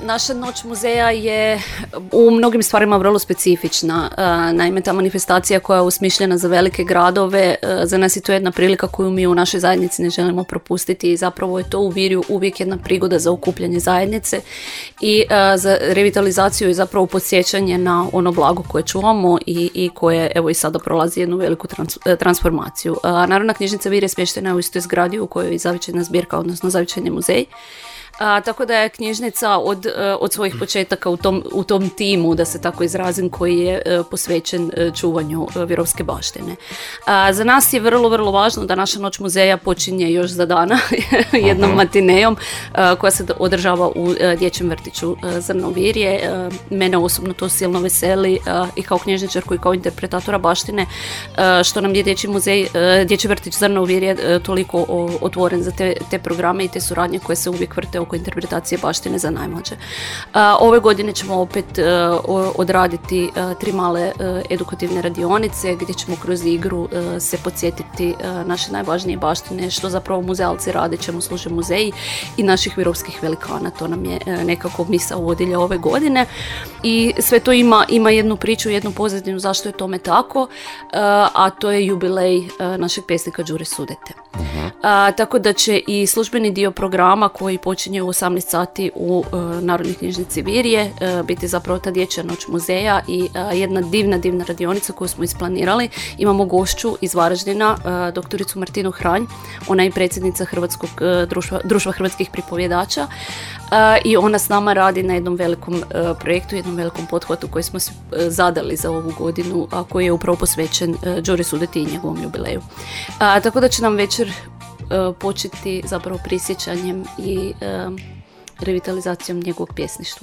Naša noć muzeja je u mnogim stvarima vrlo specifična. Naime, ta manifestacija koja je usmišljena za velike gradove, za nas je to jedna prilika koju mi u našoj zajednici ne želimo propustiti i zapravo je to u Virju uvijek jedna prigoda za okupljanje zajednice i za revitalizaciju i zapravo podsjećanje na ono blago koje čuvamo i koje evo i sada prolazi jednu veliku transformaciju. Narodna knjižnica Virje smještena je u istoj zgradi u kojoj je zavičajna zbirka, odnosno zavičajni muzej. Tako da je knjižnica od svojih početaka u tom timu, da se tako izrazim, koji je posvećen čuvanju virovske baštine. Za nas je vrlo, vrlo važno da naša noć muzeja počinje još za dana jednom matinejom koja se održava u dječjem vrtiću Zrno Virje. Mene osobno to silno veseli i kao knjižničarku i kao interpretatora baštine što nam je dječji vrtić Zrno Virje toliko otvoren za te programe i te suradnje koje se uvijek vrte oko interpretacije baštine za najmlađe. Ove godine ćemo opet odraditi 3 male edukativne radionice gdje ćemo kroz igru se podsjetiti naše najvažnije baštine, što zapravo muzealci rade, čemu služe muzeji i naših virovskih velikana. To nam je nekako misao vodilja ove godine i sve to ima jednu priču, jednu pozadinu zašto je tome tako, a to je jubilej našeg pjesnika Đure Sudete. Tako da će i službeni dio programa koji počinje u 18 sati u Narodnoj knjižnici Virje biti zapravo ta dječja noć muzeja i jedna divna radionica koju smo isplanirali. Imamo gošću iz Varaždina, doktoricu Martinu Hranj, ona je predsjednica Hrvatskog društva hrvatskih pripovjedača i ona s nama radi na jednom velikom projektu, jednom velikom pothvatu koji smo zadali za ovu godinu, a koji je upravo posvećen Đuri Sudeti i njegovom jubileju. Tako da će nam večer početi zapravo prisjećanjem i revitalizacijom njegovog pjesništva.